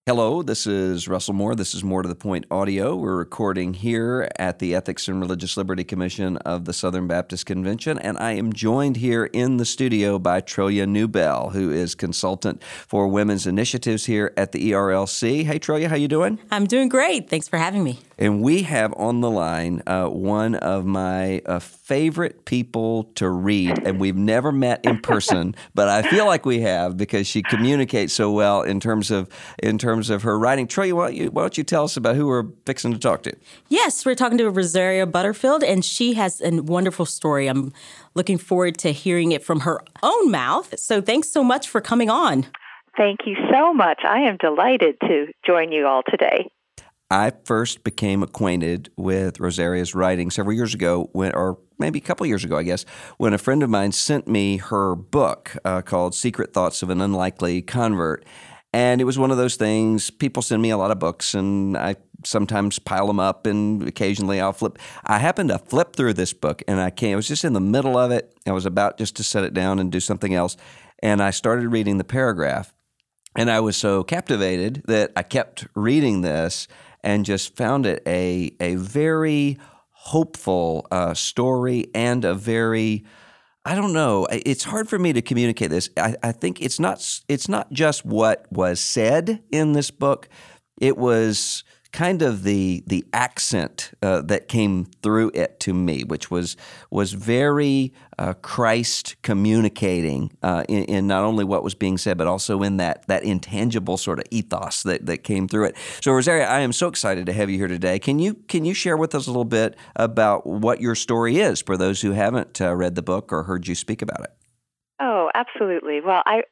Hello, this is Russell Moore. This is More to the Point Audio. We're recording here at the Ethics and Religious Liberty Commission of the Southern Baptist Convention, and I am joined here in the studio by Trillia Newbell, who is consultant for women's initiatives here at the ERLC. Hey, Trillia, how you doing? I'm doing great. Thanks for having me. And we have on the line one of my favorite people to read, and we've never met in person, but I feel like we have because she communicates so well in terms of her writing. Trillia, why don't you tell us about who we're fixing to talk to? Yes, we're talking to Rosaria Butterfield, and she has a wonderful story. I'm looking forward to hearing it from her own mouth. So thanks so much for coming on. Thank you so much. I am delighted to join you all today. I first became acquainted with Rosaria's writing several years ago, or maybe a couple years ago, I guess, when a friend of mine sent me her book called Secret Thoughts of an Unlikely Convert. And it was one of those things, people send me a lot of books, and I sometimes pile them up, and occasionally I'll flip. I happened to flip through this book, and I was just in the middle of it. I was about just to set it down and do something else, and I started reading the paragraph. And I was so captivated that I kept reading this and just found it a very hopeful story and a very, I don't know, it's hard for me to communicate this. I think it's not just what was said in this book. It was kind of the accent that came through it to me, which was very Christ communicating in not only what was being said, but also in that intangible sort of ethos that came through it. So, Rosaria, I am so excited to have you here today. Can you share with us a little bit about what your story is for those who haven't read the book or heard you speak about it? Oh, absolutely. Well, I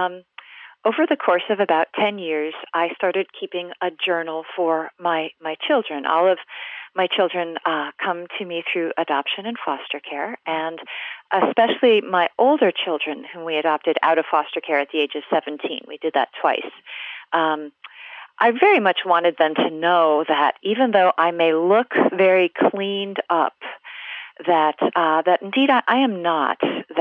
over the course of about 10 years, I started keeping a journal for my children. All of my children come to me through adoption and foster care, and especially my older children, whom we adopted out of foster care at the age of 17. We did that twice. I very much wanted them to know that even though I may look very cleaned up, that indeed I am not,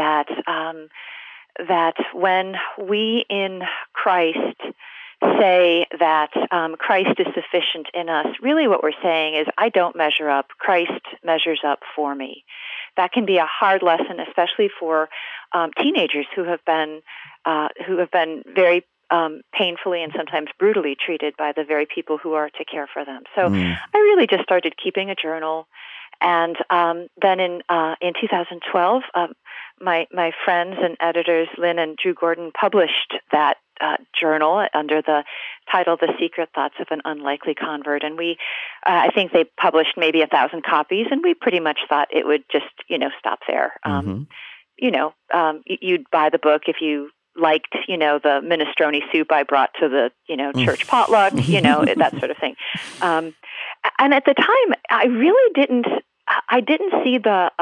that when we in Christ say that Christ is sufficient in us, really what we're saying is, I don't measure up, Christ measures up for me. That can be a hard lesson, especially for teenagers who have been very painfully and sometimes brutally treated by the very people who are to care for them. So I really just started keeping a journal. And then in 2012, my friends and editors, Lynn and Drew Gordon, published that journal under the title "The Secret Thoughts of an Unlikely Convert." And I think they published maybe 1,000 copies, and we pretty much thought it would just, stop there. You'd buy the book if you liked, the minestrone soup I brought to the, church potluck, that sort of thing. And at the time, I really didn't see the,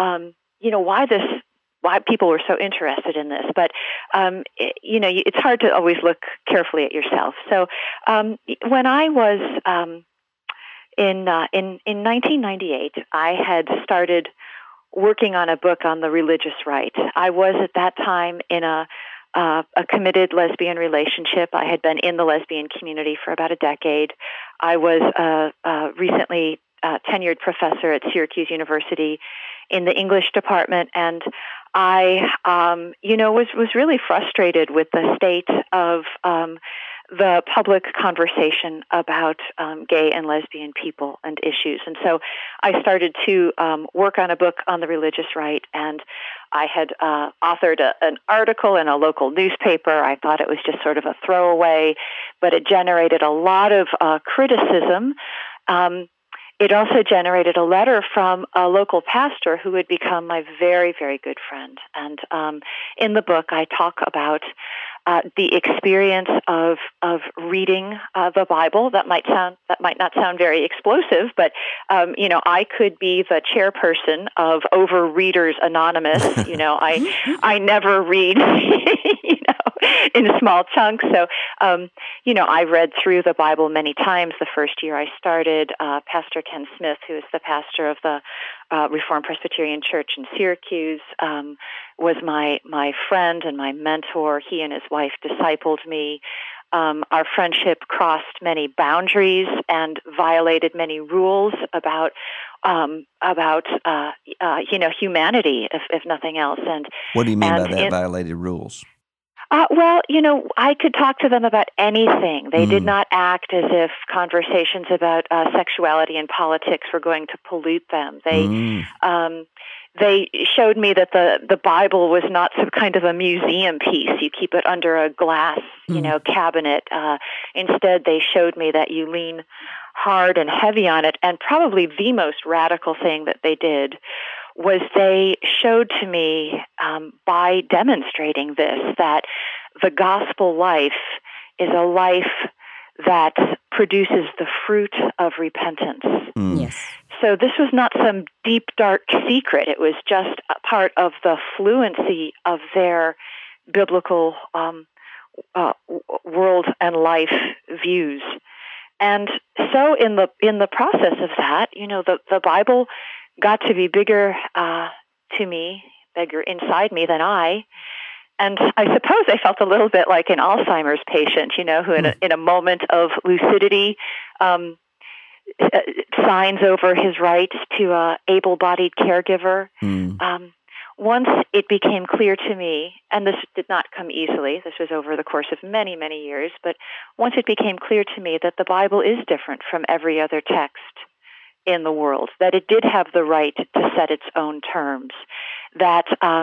why people were so interested in this. But, it's hard to always look carefully at yourself. So when I was in 1998, I had started working on a book on the religious right. I was at that time in a committed lesbian relationship. I had been in the lesbian community for about a decade. I was a recently tenured professor at Syracuse University in the English department, and I, was really frustrated with the state of the public conversation about gay and lesbian people and issues. And so I started to work on a book on the religious right, and I had authored an article in a local newspaper. I thought it was just sort of a throwaway, but it generated a lot of criticism. It also generated a letter from a local pastor who had become my very, very good friend. And in the book, I talk about the experience of reading the Bible. That might not sound very explosive, but I could be the chairperson of Overreaders Anonymous. I never read, in small chunks. So, I read through the Bible many times. The first year I started, Pastor Ken Smith, who is the pastor of the Reformed Presbyterian Church in Syracuse, was my friend and my mentor. He and his wife discipled me. Our friendship crossed many boundaries and violated many rules about humanity, if nothing else. And what do you mean by and that, violated rules? Well, I could talk to them about anything. They did not act as if conversations about sexuality and politics were going to pollute them. They showed me that the Bible was not some kind of a museum piece. You keep it under a glass, cabinet. Instead, they showed me that you lean hard and heavy on it. And probably the most radical thing that they did was they showed to me by demonstrating this that the gospel life is a life that produces the fruit of repentance. Yes. So this was not some deep, dark secret. It was just a part of the fluency of their biblical world and life views. And so in the process of that, the Bible got to be bigger bigger inside me than I. And I suppose I felt a little bit like an Alzheimer's patient, who in a moment of lucidity signs over his rights to a able-bodied caregiver. Once it became clear to me, and this did not come easily, this was over the course of many, many years, but once it became clear to me that the Bible is different from every other text in the world, that it did have the right to set its own terms, that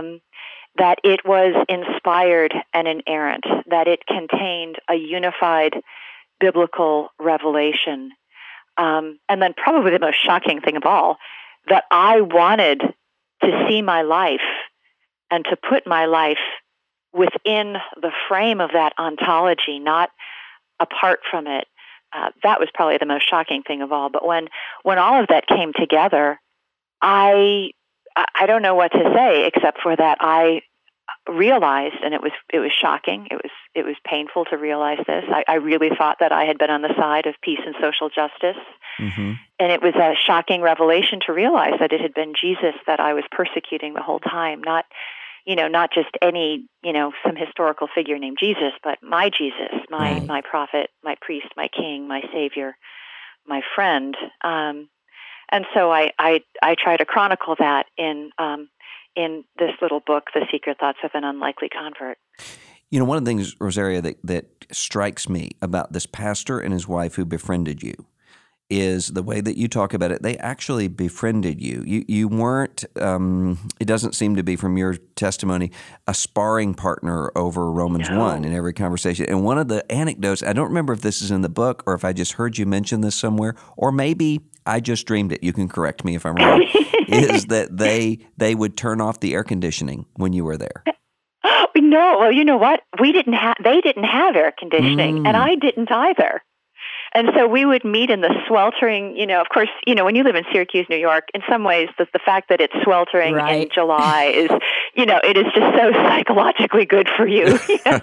it was inspired and inerrant, that it contained a unified biblical revelation. And then probably the most shocking thing of all, that I wanted to see my life and to put my life within the frame of that ontology, not apart from it. That was probably the most shocking thing of all. But when all of that came together, I don't know what to say except for that I realized, and it was shocking. It was painful to realize this. I really thought that I had been on the side of peace and social justice, and it was a shocking revelation to realize that it had been Jesus that I was persecuting the whole time. Not just any some historical figure named Jesus, but my Jesus, my prophet, my priest, my king, my savior, my friend. And so I try to chronicle that in this little book, The Secret Thoughts of an Unlikely Convert. One of the things, Rosaria, that strikes me about this pastor and his wife who befriended you is the way that you talk about it. They actually befriended you. You weren't, it doesn't seem to be from your testimony, a sparring partner over Romans 1 in every conversation. And one of the anecdotes, I don't remember if this is in the book or if I just heard you mention this somewhere, or maybe I just dreamed it. You can correct me if I'm wrong. Is that they would turn off the air conditioning when you were there? No, well, you know what? They didn't have air conditioning, and I didn't either. And so we would meet in the sweltering, of course, when you live in Syracuse, New York, in some ways, the fact that it's sweltering in July is, it is just so psychologically good for you,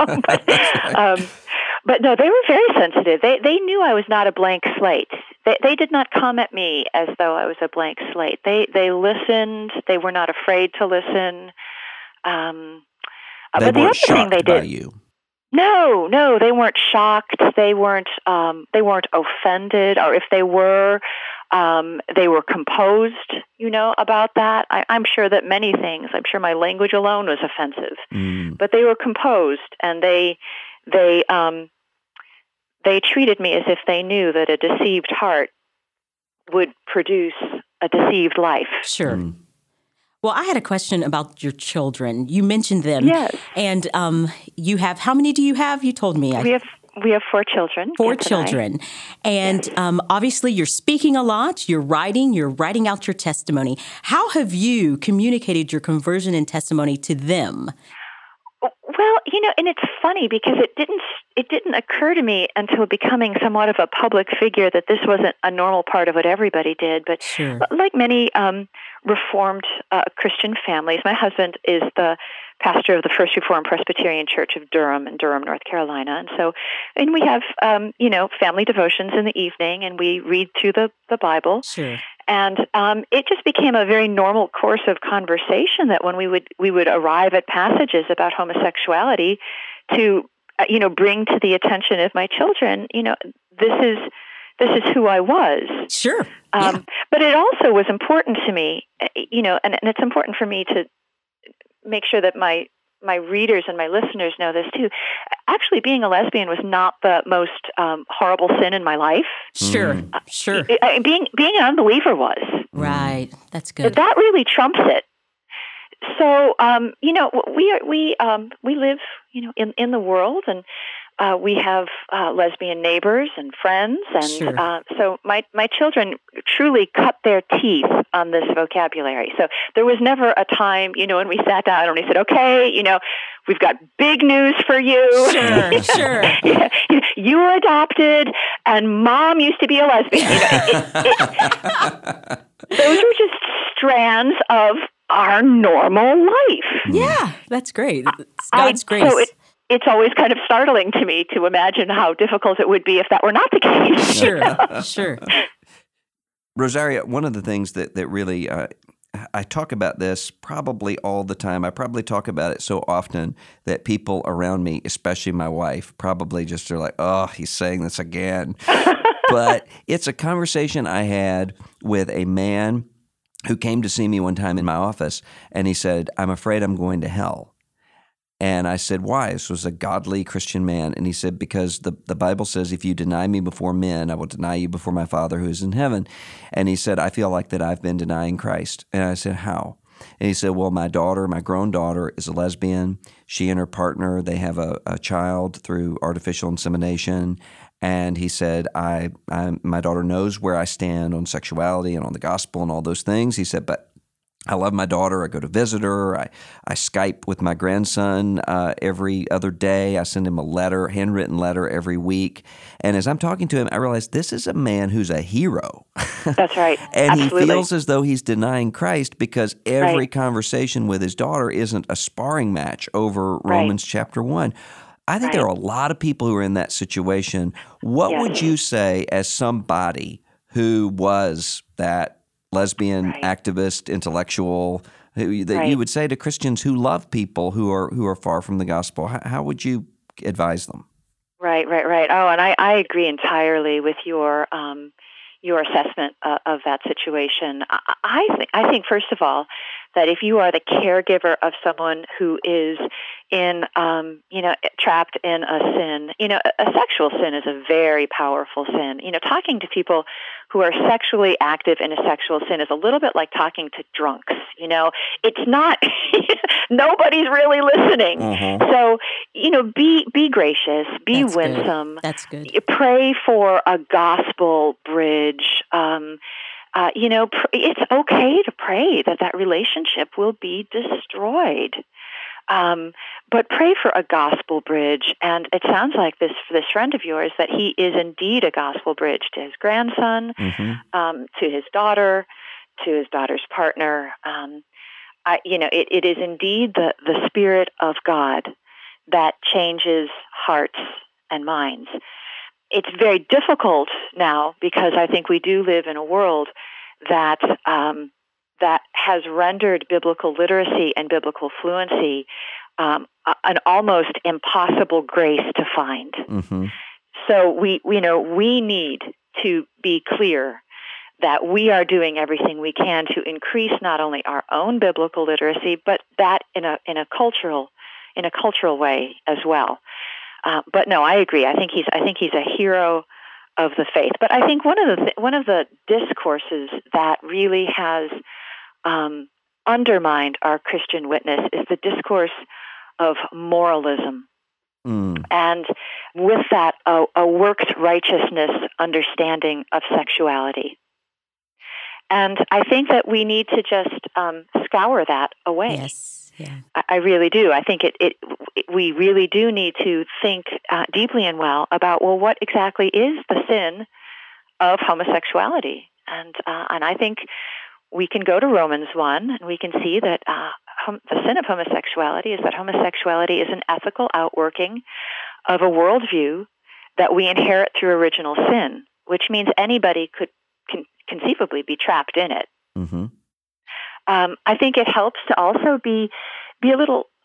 But no, they were very sensitive. They knew I was not a blank slate. They did not come at me as though I was a blank slate. They listened. They were not afraid to listen. They but the weren't other thing they shocked by did, you. No, they weren't shocked. They weren't offended, or if they were composed, about that. I'm sure that many things. I'm sure my language alone was offensive, but they were composed, and they treated me as if they knew that a deceived heart would produce a deceived life. Sure. Well, I had a question about your children. You mentioned them. Yes. And you have, how many do you have? You told me. We have 4 children. Four children. And obviously you're speaking a lot, you're writing out your testimony. How have you communicated your conversion and testimony to them? Well, and it's funny because it didn't occur to me until becoming somewhat of a public figure that this wasn't a normal part of what everybody did. But Sure. Like many Reformed Christian families, my husband is the pastor of the First Reformed Presbyterian Church of Durham in Durham, North Carolina. And we have, family devotions in the evening, and we read through the Bible. Sure. And it just became a very normal course of conversation that when we would arrive at passages about homosexuality, to bring to the attention of my children, this is who I was. Sure. Yeah. But it also was important to me, and it's important for me to make sure that my readers and my listeners know this too. Actually, being a lesbian was not the most horrible sin in my life. Sure, sure. Being an unbeliever was. Right. That's good. That really trumps it. So, we live, in the world, and we have lesbian neighbors and friends, and Sure. So my children truly cut their teeth on this vocabulary. So there was never a time, when we sat down and we said, "Okay, we've got big news for you. Sure, sure. You were adopted, and Mom used to be a lesbian." Those were just strands of our normal life. Yeah, that's great. It's God's grace. So it's always kind of startling to me to imagine how difficult it would be if that were not the case. Sure, sure. Rosaria, one of the things that really, I talk about this probably all the time. I probably talk about it so often that people around me, especially my wife, probably just are like, "Oh, he's saying this again." But it's a conversation I had with a man who came to see me one time in my office, and he said, "I'm afraid I'm going to hell." And I said, "Why?" This was a godly Christian man. And he said, "Because the Bible says, if you deny me before men, I will deny you before my Father who is in heaven." And he said, "I feel like that I've been denying Christ." And I said, "How?" And he said, "Well, my grown daughter is a lesbian. She and her partner, they have a child through artificial insemination." And he said, my daughter knows where I stand on sexuality and on the gospel and all those things. He said, but I love my daughter. I go to visit her. I Skype with my grandson every other day. I send him a handwritten letter every week. And as I'm talking to him, I realize this is a man who's a hero. That's right. And Absolutely. he feels as though he's denying Christ because every conversation with his daughter isn't a sparring match over Romans chapter 1. I think there are a lot of people who are in that situation. What would you say as somebody who was that lesbian activist, intellectual, that you would say to Christians who love people who are far from the gospel? How would you advise them? Right. Oh, and I agree entirely with your assessment of that situation. I think first of all that if you are the caregiver of someone who is trapped in a sin, a sexual sin is a very powerful sin. Talking to people who are sexually active in a sexual sin is a little bit like talking to drunks. It's not, nobody's really listening. Mm-hmm. So, be gracious, be winsome. Good. That's good. Pray for a gospel bridge. It's okay to pray that relationship will be destroyed. But pray for a gospel bridge. And it sounds like this friend of yours, that he is indeed a gospel bridge to his grandson, to his daughter, to his daughter's partner. It is indeed the Spirit of God that changes hearts and minds. It's very difficult now because I think we do live in a world that has rendered biblical literacy and biblical fluency an almost impossible grace to find. Mm-hmm. So we need to be clear that we are doing everything we can to increase not only our own biblical literacy, but that in a cultural way as well. But no, I agree. I think he's a hero of the faith. But I think one of the discourses that really has undermined our Christian witness is the discourse of moralism. And with that, a works righteousness understanding of sexuality. And I think that we need to just scour that away. Yes. Yeah. I really do. I think we really do need to think deeply and well about, what exactly is the sin of homosexuality? And I think we can go to Romans 1 and we can see that the sin of homosexuality is that homosexuality is an ethical outworking of a worldview that we inherit through original sin, which means anybody could conceivably be trapped in it. Mm-hmm. I think it helps to also be a little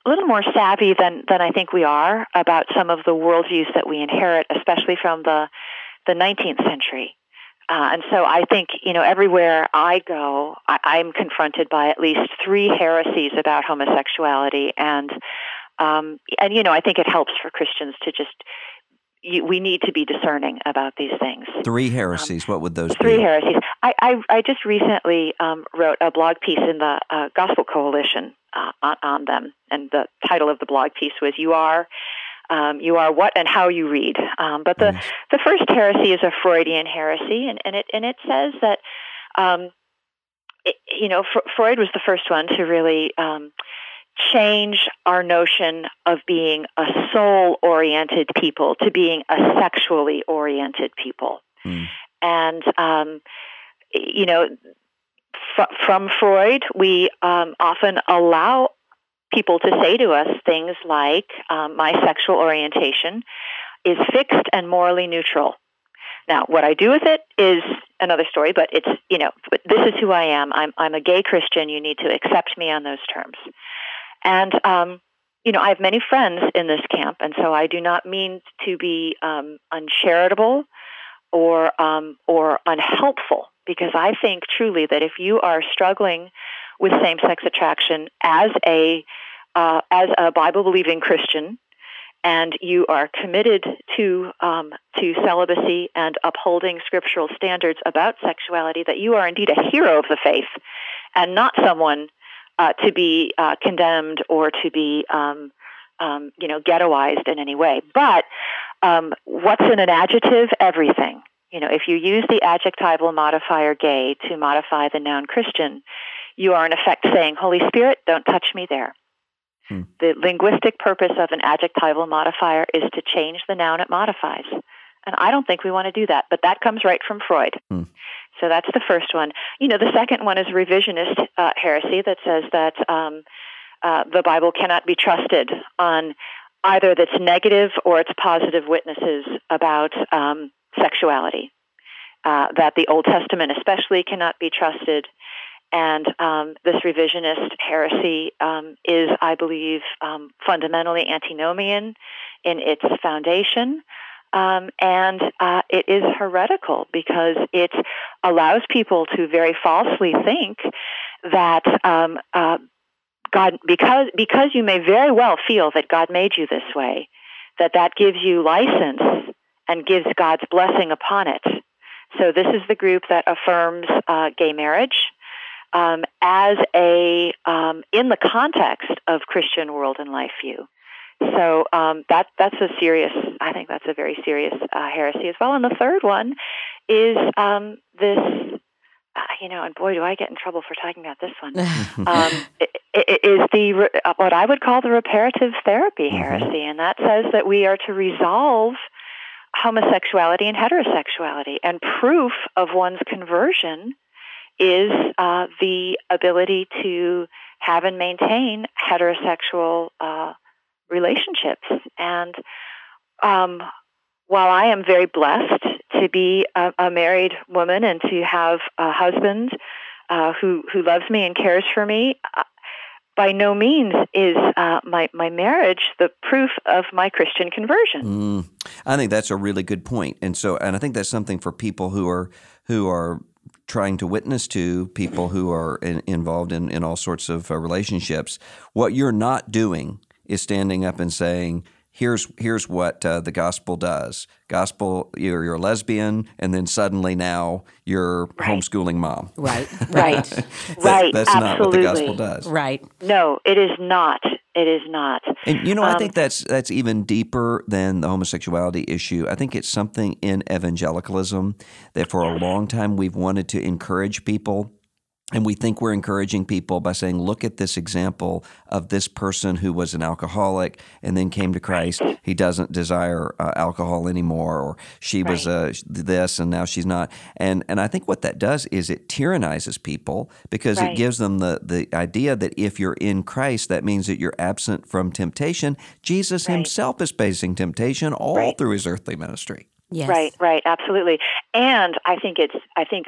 little more savvy than I think we are about some of the worldviews that we inherit, especially from the 19th century. And so I think, everywhere I go, I'm confronted by at least 3 heresies about homosexuality. And I think it helps for Christians to just, we need to be discerning about these things. 3 heresies, what would those be? 3 heresies. I just recently wrote a blog piece in the Gospel Coalition on them. And the title of the blog piece was, You are what and how you read. But the first heresy is a Freudian heresy, and it says that Freud was the first one to really change our notion of being a soul-oriented people to being a sexually oriented people. And from Freud, we often allow people to say to us things like, my sexual orientation is fixed and morally neutral. Now, what I do with it is another story, but it's, but this is who I am. I'm a gay Christian. You need to accept me on those terms. And, I have many friends in this camp, and so I do not mean to be uncharitable or unhelpful, because I think truly that if you are struggling with same-sex attraction as a Bible-believing Christian, and you are committed to celibacy and upholding scriptural standards about sexuality, that you are indeed a hero of the faith, and not someone to be condemned or to be ghettoized in any way. But what's in an adjective? Everything. If you use the adjectival modifier gay to modify the noun Christian, you are in effect saying, Holy Spirit, don't touch me there. The linguistic purpose of an adjectival modifier is to change the noun it modifies. And I don't think we want to do that, but that comes right from Freud. So that's the first one. The second one is revisionist heresy that says that the Bible cannot be trusted on either its negative or its positive witnesses about sexuality, that the Old Testament especially cannot be trusted. And this revisionist heresy is, I believe, fundamentally antinomian in its foundation. And it is heretical because it allows people to very falsely think that God, because you may very well feel that God made you this way, that gives you license and gives God's blessing upon it. So this is the group that affirms gay marriage as in the context of Christian world and life view. So that's a serious. I think that's a very serious heresy as well. And the third one is this. And boy, do I get in trouble for talking about this one. It is what I would call the reparative therapy heresy, and that says that we are to resolve homosexuality and heterosexuality, and proof of one's conversion is the ability to have and maintain heterosexual relationships. And while I am very blessed to be a married woman and to have a husband who loves me and cares for me, by no means is my marriage the proof of my Christian conversion. I think that's a really good point. And I think that's something for people who are trying to witness to people who are involved in all sorts of relationships. What you're not doing is standing up and saying, here's what the gospel does. Gospel, you're a lesbian, and then suddenly now you're homeschooling mom. Right. Right. That's Absolutely. not what the gospel does. Right. No, it is not. It is not. And I think that's even deeper than the homosexuality issue. I think it's something in evangelicalism that for a long time we've wanted to encourage people. And we think we're encouraging people by saying, look at this example of this person who was an alcoholic and then came to Christ. He doesn't desire alcohol anymore, or she was this and now she's not. And I think what that does is it tyrannizes people because it gives them the idea that if you're in Christ, that means that you're absent from temptation. Jesus himself is facing temptation all through his earthly ministry. Yes. Right, absolutely. And I think it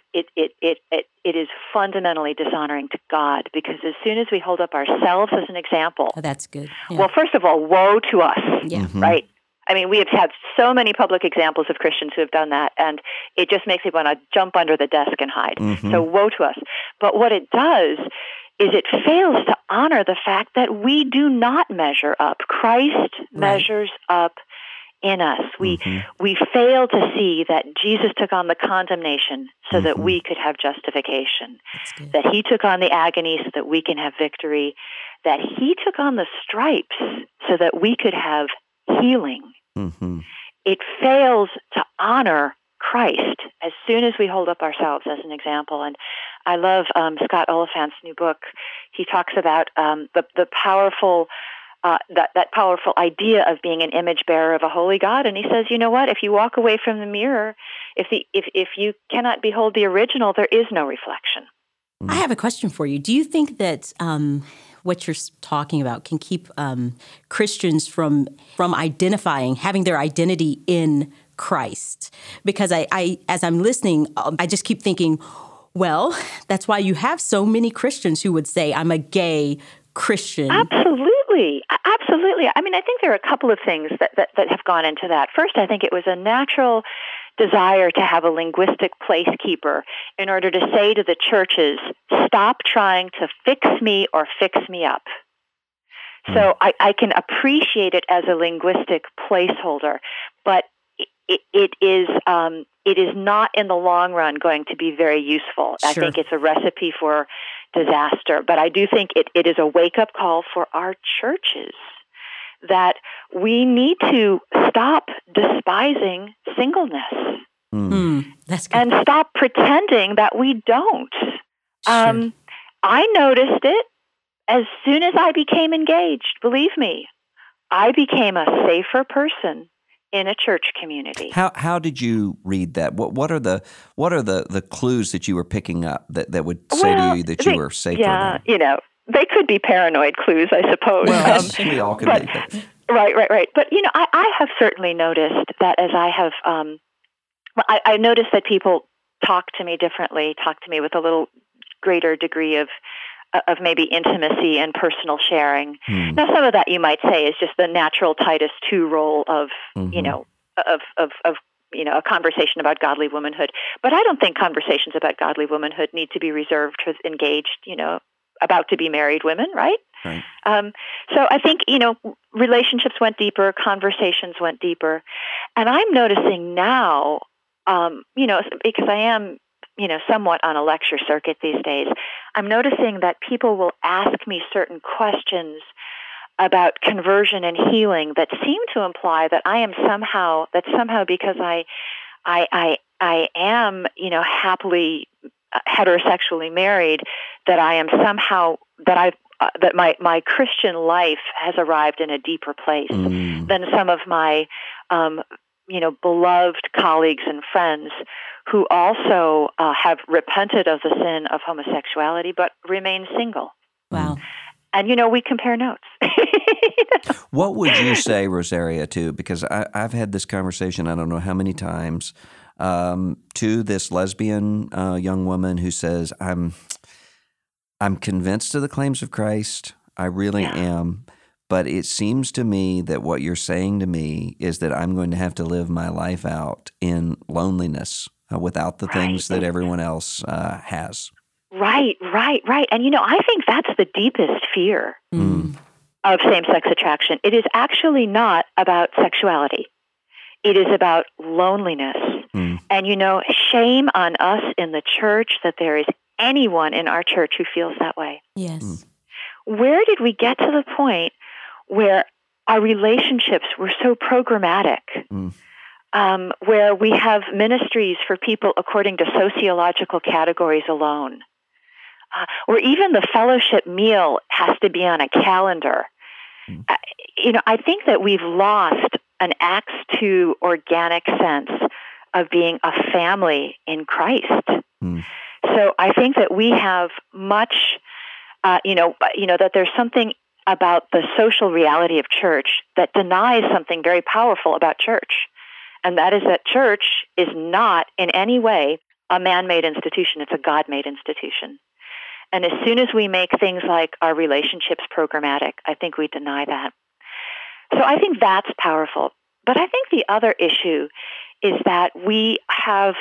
is fundamentally dishonoring to God, because as soon as we hold up ourselves as an example, Oh, that's good. Yeah. well, first of all, woe to us, Yeah. right? I mean, we have had so many public examples of Christians who have done that, and it just makes me want to jump under the desk and hide. So woe to us. But what it does is it fails to honor the fact that we do not measure up. Christ measures up in us. We fail to see that Jesus took on the condemnation so that we could have justification, that he took on the agony so that we can have victory, that he took on the stripes so that we could have healing. It fails to honor Christ as soon as we hold up ourselves as an example. And I love Scott Oliphant's new book. He talks about the powerful that powerful idea of being an image bearer of a holy God. And he says, you know what? If you walk away from the mirror, if you cannot behold the original, there is no reflection. I have a question for you. Do you think that what you're talking about can keep Christians from identifying, having their identity in Christ? Because I as I'm listening, I just keep thinking, well, that's why you have so many Christians who would say, I'm a gay Christian. Absolutely. I mean, I think there are a couple of things that have gone into that. First, I think it was a natural desire to have a linguistic placekeeper in order to say to the churches, stop trying to fix me or fix me up. So I can appreciate it as a linguistic placeholder, but it is not in the long run going to be very useful. Sure. I think it's a recipe for disaster. But I do think it is a wake-up call for our churches that we need to stop despising singleness. That's good. And stop pretending that we don't. Sure. I noticed it as soon as I became engaged. Believe me, I became a safer person in a church community. How did you read that? What are the clues that you were picking up that would say to you that you were safer? Yeah, they could be paranoid clues, I suppose. Well, we all could be. Right. But I have certainly noticed that as I have, I noticed that people talk to me differently, talk to me with a little greater degree of maybe intimacy and personal sharing. Now, some of that you might say is just the natural Titus II role of, a conversation about godly womanhood. But I don't think conversations about godly womanhood need to be reserved for engaged, about to be married women, right? Right. So I think, relationships went deeper, conversations went deeper. And I'm noticing now, because I am, somewhat on a lecture circuit these days, I'm noticing that people will ask me certain questions about conversion and healing that seem to imply that I am somehow because I am, happily heterosexually married, that I am somehow, that my Christian life has arrived in a deeper place than some of my, beloved colleagues and friends who also have repented of the sin of homosexuality but remain single. Wow. And, we compare notes. What would you say, Rosaria, to, because I've had this conversation, I don't know how many times, to this lesbian young woman who says, I'm convinced of the claims of Christ. I really am. But it seems to me that what you're saying to me is that I'm going to have to live my life out in loneliness without the things that everyone else has. Right. And, I think that's the deepest fear of same-sex attraction. It is actually not about sexuality. It is about loneliness. And, shame on us in the church that there is anyone in our church who feels that way. Yes. Where did we get to the point where our relationships were so programmatic, where we have ministries for people according to sociological categories alone, where even the fellowship meal has to be on a calendar? I think that we've lost an Acts 2 organic sense of being a family in Christ. So I think that we have much, that there's something about the social reality of church that denies something very powerful about church. and that is that church is not in any way a man-made institution. It's a God-made institution. And as soon as we make things like our relationships programmatic, I think we deny that. So I think that's powerful. But I think the other issue is that we have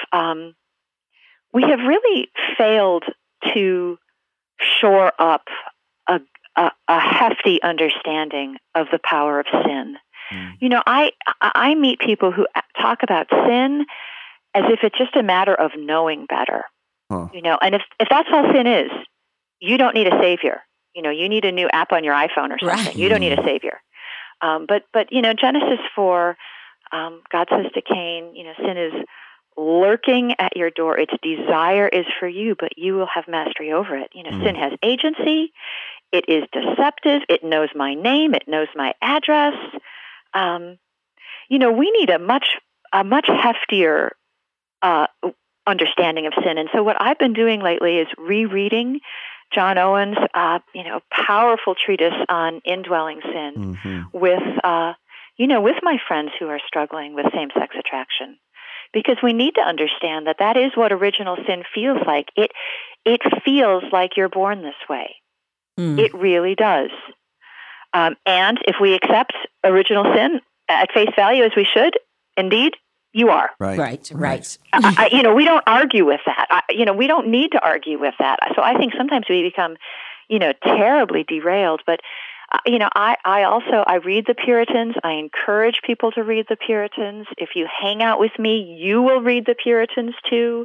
really failed to shore up a hefty understanding of the power of sin. You know, I meet people who talk about sin as if it's just a matter of knowing better. You know, and if that's all sin is, you don't need a savior. You know, you need a new app on your iPhone or something. Right. You don't need a savior. But you know, Genesis 4, God says to Cain, you know, sin is lurking at your door. Its desire is for you, but you will have mastery over it. You know, sin has agency. It is deceptive. It knows my name. It knows my address. You know, we need a much heftier understanding of sin. And so what I've been doing lately is rereading John Owen's, you know, powerful treatise on indwelling sin with, you know, with my friends who are struggling with same-sex attraction. Because we need to understand that that is what original sin feels like. It feels like you're born this way. It really does. And if we accept original sin at face value, as we should, indeed, you are. Right. You know, we don't argue with that. You know, we don't need to argue with that. So I think sometimes we become, you know, terribly derailed. But, you know, I read the Puritans. I encourage people to read the Puritans. If you hang out with me, you will read the Puritans too.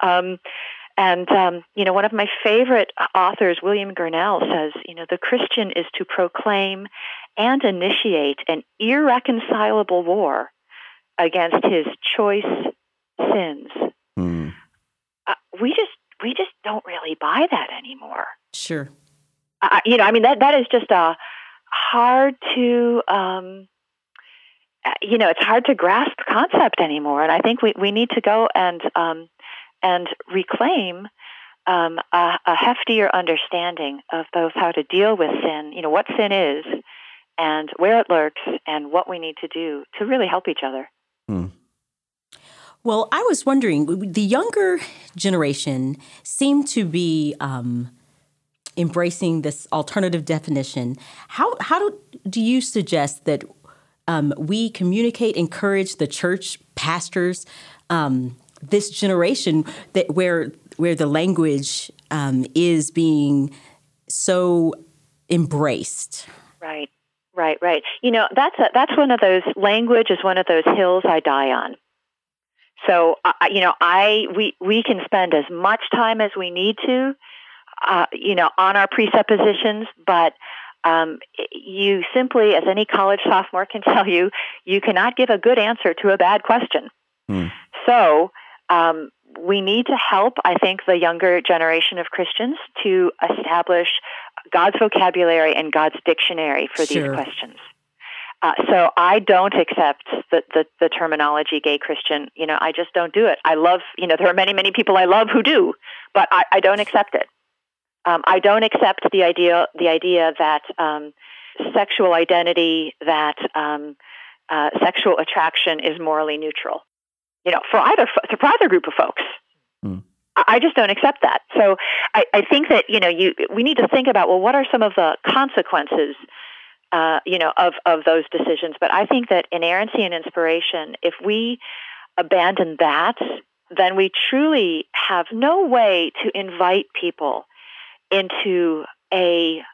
You know, one of my favorite authors, William Gurnall, says, you know, the Christian is to proclaim and initiate an irreconcilable war against his choice sins. We just don't really buy that anymore. Sure. You know, I mean, that is just a hard to, you know, it's hard to grasp concept anymore. And I think we need to go and reclaim a heftier understanding of both how to deal with sin, you know, what sin is, and where it lurks, and what we need to do to really help each other. Well, I was wondering, the younger generation seem to be embracing this alternative definition. How do you suggest that we communicate, encourage the church pastors, this generation that where the language is being so embraced? Right. You know, that's one of those, language is one of those hills I die on. So, you know, we can spend as much time as we need to, you know, on our presuppositions, but you simply, as any college sophomore can tell you, you cannot give a good answer to a bad question. So, we need to help, I think, the younger generation of Christians to establish God's vocabulary and God's dictionary for these questions. So I don't accept the terminology gay Christian. You know, I just don't do it. I love, you know, there are many, many people I love who do, but I don't accept it. I don't accept the idea that sexual identity, that sexual attraction is morally neutral. You know, for either group of folks. I just don't accept that. So I think that, you know, we need to think about, well, what are some of the consequences, you know, of those decisions? But I think that inerrancy and inspiration, if we abandon that, then we truly have no way to invite people into a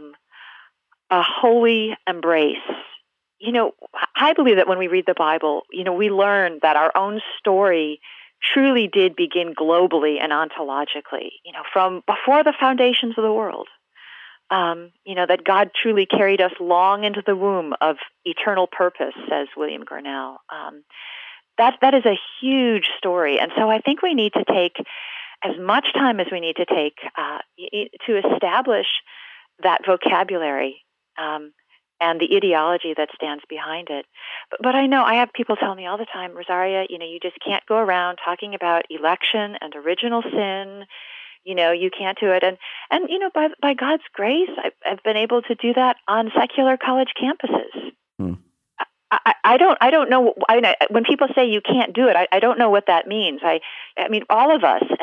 holy embrace. You know, I believe that when we read the Bible, you know, we learn that our own story truly did begin globally and ontologically, you know, from before the foundations of the world. You know, that God truly carried us long into the womb of eternal purpose, says William Gurnall. That is a huge story. And so I think we need to take as much time as we need to take to establish that vocabulary and the ideology that stands behind it. But I know I have people tell me all the time, Rosaria, you know, you just can't go around talking about election and original sin. You know, you can't do it. And you know, by God's grace, I've been able to do that on secular college campuses. I don't know. When people say you can't do it, I don't know what that means. I mean, all of us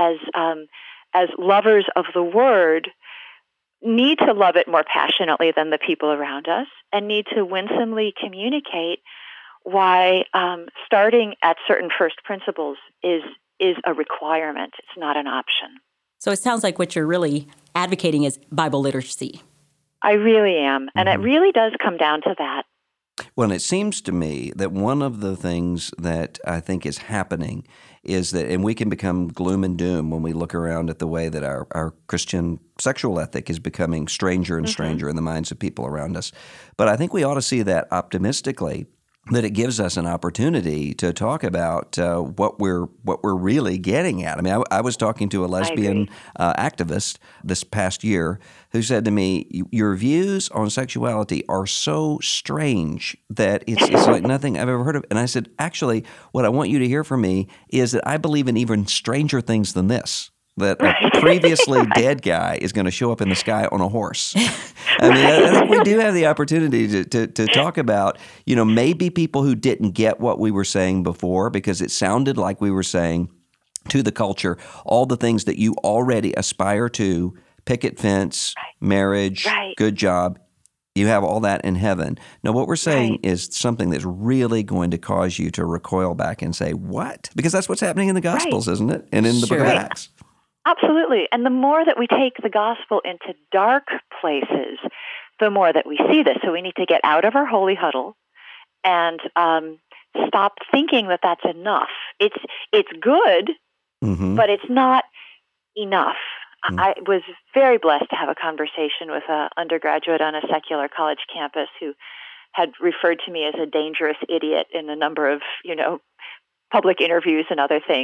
as lovers of the Word need to love it more passionately than the people around us, and need to winsomely communicate why starting at certain first principles is a requirement. It's not an option. So it sounds like what you're really advocating is Bible literacy. I really am, and it really does come down to that. Well, it seems to me that one of the things that I think is happening is that, and we can become gloom and doom when we look around at the way that our Christian sexual ethic is becoming stranger and stranger in the minds of people around us. But I think we ought to see that optimistically, that it gives us an opportunity to talk about what we're really getting at. I mean, I was talking to a lesbian activist this past year who said to me, "Your views on sexuality are so strange that it's like nothing I've ever heard of." And I said, "Actually, what I want you to hear from me is that I believe in even stranger things than this." That a previously dead guy is going to show up in the sky on a horse. I mean, I think we do have the opportunity to talk about, maybe people who didn't get what we were saying before, because it sounded like we were saying to the culture all the things that you already aspire to: picket fence, marriage, good job. You have all that in heaven. Now, what we're saying is something that's really going to cause you to recoil back and say, what? Because that's what's happening in the Gospels, isn't it? And in the book of Acts. Absolutely. And the more that we take the gospel into dark places, the more that we see this. So we need to get out of our holy huddle and stop thinking that that's enough. It's good, but it's not enough. I was very blessed to have a conversation with an undergraduate on a secular college campus who had referred to me as a dangerous idiot in a number of, public interviews and other things.